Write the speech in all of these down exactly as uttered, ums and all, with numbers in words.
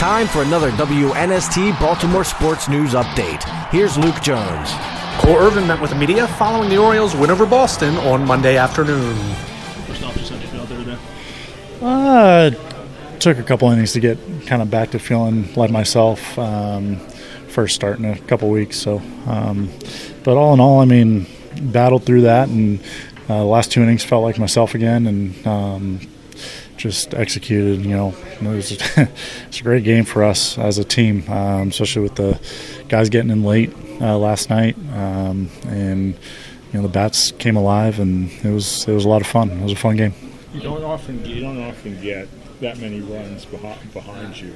time for another W N S T Baltimore Sports News Update. Here's Luke Jones. Cole Irvin met with the media following the Orioles' win over Boston on Monday afternoon. First off, just how do you feel out there today? Uh, took a couple innings to get kind of back to feeling like myself. Um, first start in a couple weeks, so. Um, but all in all, I mean, battled through that, and uh, the last two innings felt like myself again, and um, just executed. You know, it was it's a great game for us as a team, um, especially with the guys getting in late uh, last night, um, and you know the bats came alive, and it was it was a lot of fun. It was a fun game. You don't often you don't often get that many runs behind behind you.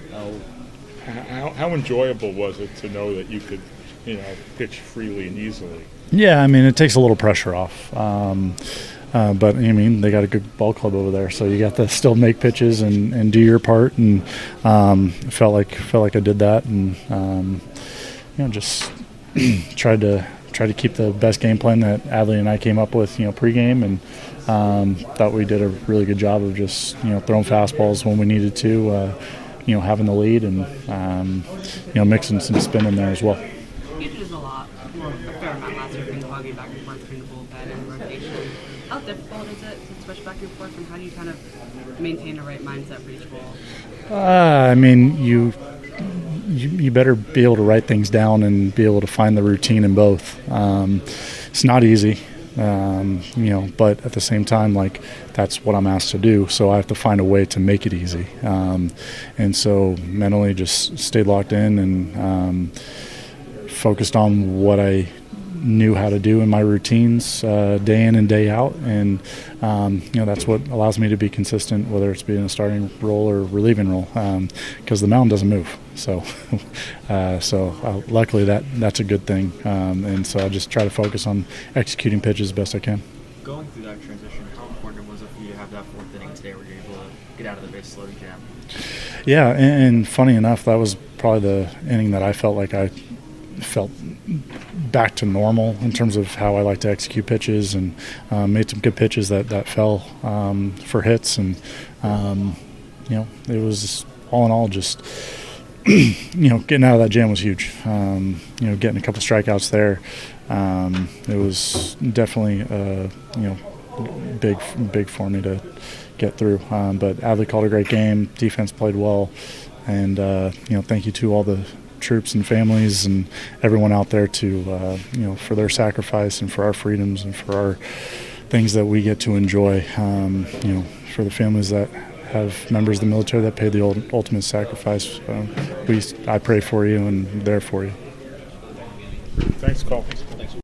How how, how enjoyable was it to know that you could, you know, pitch freely and easily? Yeah, I mean, it takes a little pressure off. Um, uh, but, I mean, they got a good ball club over there, so you got to still make pitches and, and do your part. And um, felt like felt like I did that, and um, you know, just tried to try to keep the best game plan that Adley and I came up with, you know, pregame, and um, thought we did a really good job of just, you know, throwing fastballs when we needed to, uh, you know, having the lead, and um, you know, mixing some spin in there as well. You did a lot, well, a fair amount last year, ping-ponging back and forth between the bullpen and rotation. How difficult is it to switch back and forth, and how do you kind of maintain the right mindset for each ball? Uh, I mean, you, you you better be able to write things down and be able to find the routine in both. Um, it's not easy, um, you know, but at the same time, like, that's what I'm asked to do, so I have to find a way to make it easy. Um, and so mentally just stayed locked in and um, focused on what I knew how to do in my routines uh, day in and day out, and um, you know, that's what allows me to be consistent, whether it's being a starting role or relieving role, because um, the mound doesn't move. So, uh, so uh, luckily that that's a good thing, um, and so I just try to focus on executing pitches as best I can. Going through that transition, how important was it for you to have that fourth inning today where you're able to get out of the base slow jam? Yeah, and, and funny enough, that was probably the inning that I felt like I felt back to normal in terms of how I like to execute pitches, and um, made some good pitches that, that fell um, for hits, and um, you know, it was all in all just you know, getting out of that jam was huge. Um, you know, getting a couple strikeouts there, um, it was definitely uh, you know, big big for me to get through. Um, but Adley called a great game. Defense played well, and uh, you know, thank you to all the troops and families and everyone out there to uh, you know, for their sacrifice and for our freedoms and for our things that we get to enjoy. Um, you know, for the families that have members of the military that paid the ultimate sacrifice, uh, we I pray for you and there for you. Thanks, Cole.